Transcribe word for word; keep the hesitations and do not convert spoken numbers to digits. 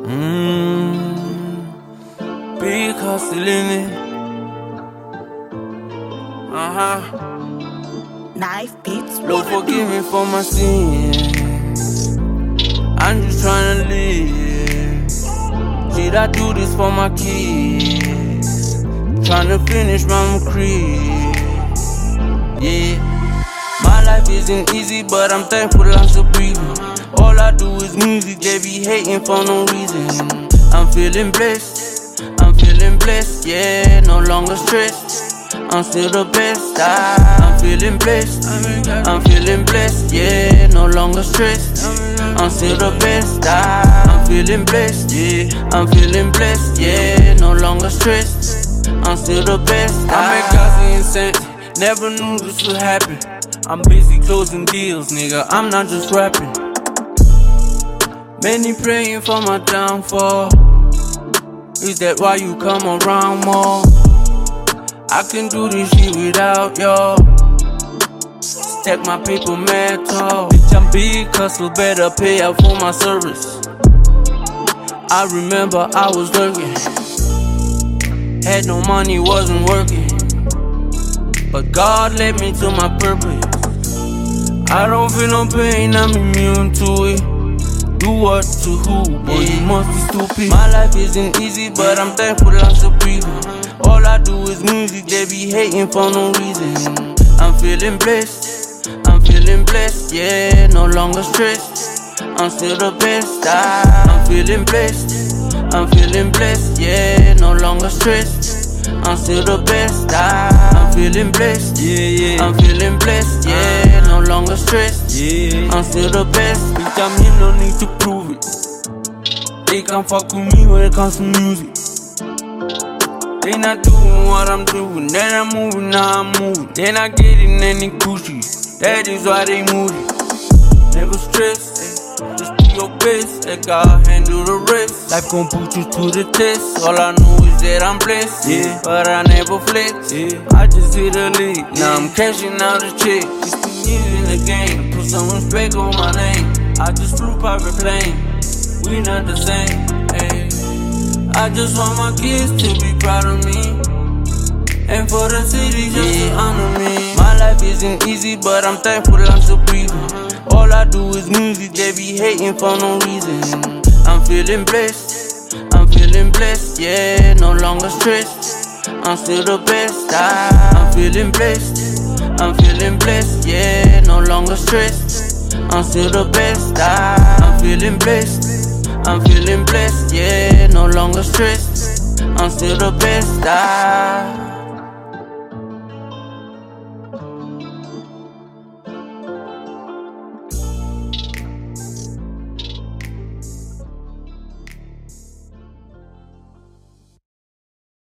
Mmm, big hustle in it. Uh huh. Knife beats. Lord, forgive me for my sins. I'm just trying to live. Did I do this for my kids? Trying to finish my career. Yeah. My life isn't easy, but I'm thankful I'm still breathing. All I do is music, they be hating for no reason. I'm feeling blessed, I'm feeling blessed, yeah, no longer stressed. I'm still the best, I, I'm feeling blessed, I'm feeling blessed, yeah, no longer stressed. I'm still the best, I, I'm feeling blessed, yeah, I'm feeling blessed, yeah, no longer stressed. I'm still the best, I make Gazi insane, never knew this would happen. I'm busy closing deals, nigga, I'm not just rapping. Many praying for my downfall. Is that why you come around more? I can do this shit without y'all. Stack my paper mad tall. Bitch, I'm big hustle, better pay out for my service. I remember I was working, had no money, wasn't working, but God led me to my purpose. I don't feel no pain, I'm immune to it. Do what to who, boy, yeah. You must be stupid. My life isn't easy, but I'm thankful I'm still breathing. All I do is music, they be hating for no reason. I'm feeling blessed, I'm feeling blessed, yeah, no longer stressed. I'm still the best, I, I'm feeling blessed, I'm feeling blessed, yeah, no longer stressed. I'm still the best, I, I'm feeling blessed, yeah, yeah. I'm feeling blessed, yeah, no longer stressed, yeah. I'm still the best, bitch, I'm here, no need to prove it. They can't fuck with me when it comes to music. They not doing what I'm doing, then I'm moving, now I'm moving. They not getting any coochie, that is why they move it. Never stress, eh, just do your best, let God handle the rest. Life gon' put you to the test, all I know is that I'm blessed, yeah, but I never flex, yeah. I just hit a lick, now I'm cashing out a check. Sixteen years in the game, put some respect on my name. I just flew private plane, we not the same, ayy. I just want my kids to be proud of me, and for the city just yeah. to honor me. My life isn't easy, but I'm thankful I'm still breathing. All I do is music, they be hating for no reason. I'm feeling blessed, I'm feeling blessed, yeah, no longer stressed. I'm still the best, I, I'm feeling blessed, I'm feeling blessed, yeah, no longer stressed. I'm still the best, I, I'm feeling blessed, I'm feeling blessed, yeah, no longer stressed. I'm still the best, I